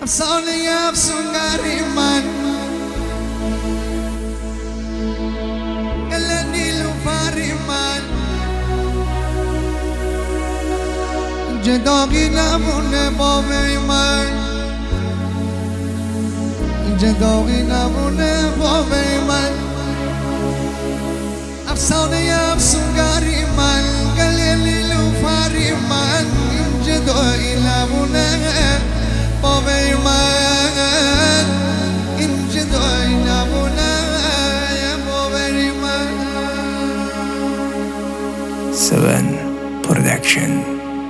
افسانه افسونگری من گل نیلوفری من اینجا داغی نمونه بابای من اینجا داغی نمونه بابای من افسانه افسونگری من گل نیلوفری من اینجا داغی نمونه بابای من اینجا داغی نمونه بابای من 7 Production.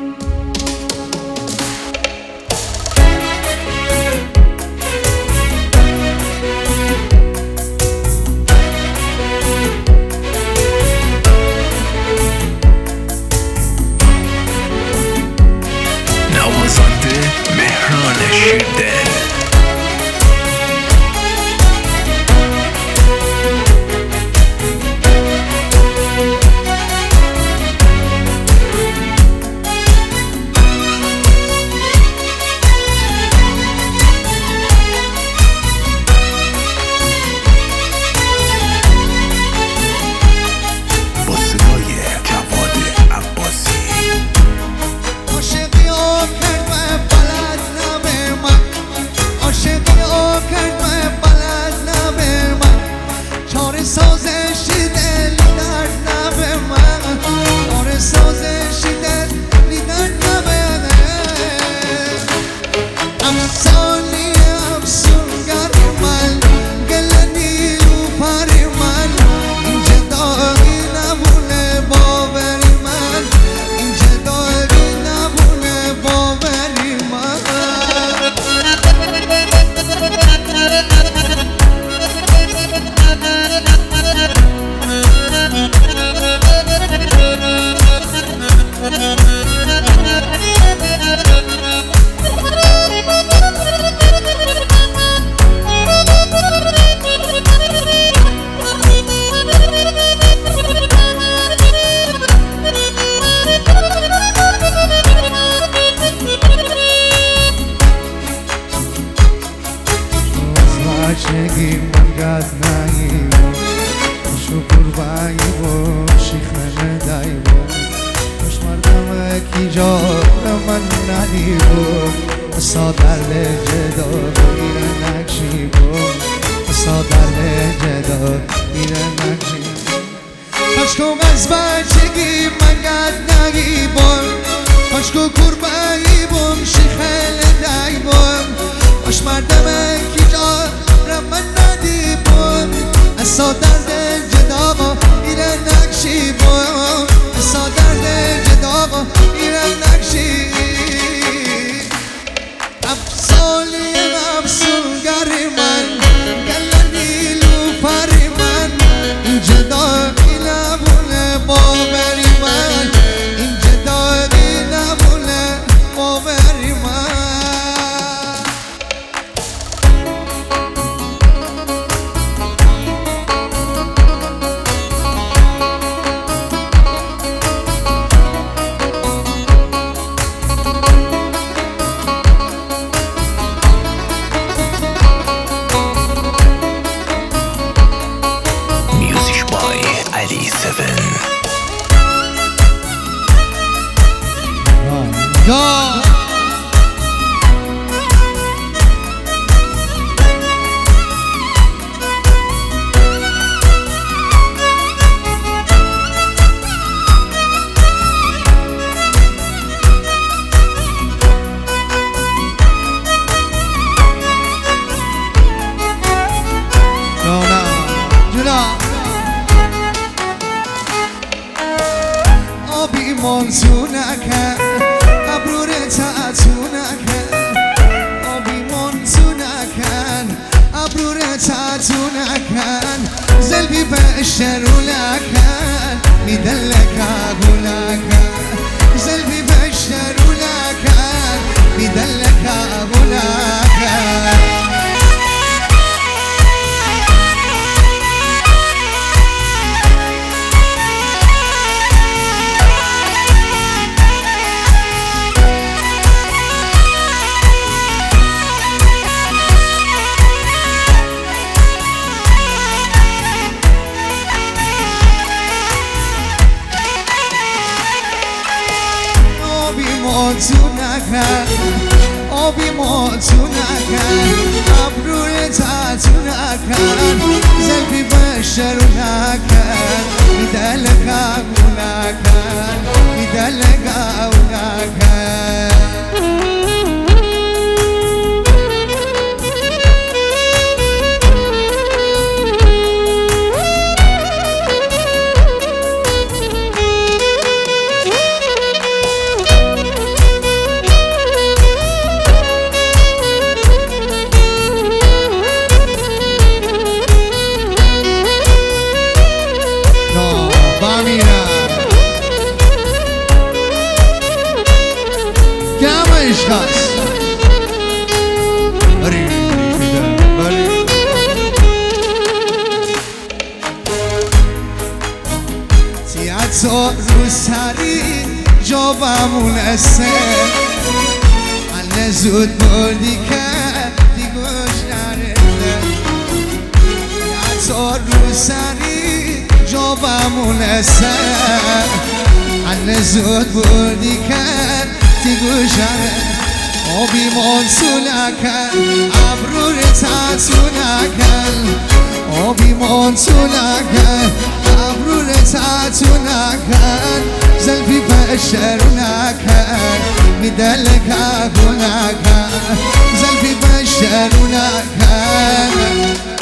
نوازنده مهران شیردل بچگی من گز نگیبم شکر بایبم شیخنه دایبم خوش مردم کی جا من ندیبم سادر جدا میره نکشیبم سادر جدا میره نکشیبم پشکم از بچگی من گز نگیبم پشکو کربایبم شیخنه دایبم خوش مردم کی جا من ندیبم سادر جدا میره نکشیبم سادر جدا میره نکشیبم افسانه افسونگری من گل نیلوفری من اینجا داغی نمونه بابری من اینجا داغی نمونه بابری من آبی منزو نکن ابرور تعتو نکن آبی منزو نکن ابرور تعتو نکن زلبی بشترو نکن میدلک اگو نکن زلبی بشترو نکن میدلک اگو نکن موتو نکن آبی موتو نکن ابروی تاتو نکن زلفی بشرو نکن میدلقاو نکن میدلقاو نکن تو رو سری جوابمون اسه من زود بردی کردی گوش نرده تو رو سری جوابمون اسه من زود بردی کردی گوش نرده آبی منسو نکن ابرور تاتو نکن آبی منسو نکن ابرور تاتو نکن زلفی بشر نکن میدلقاو نکن زلفی بشر نکن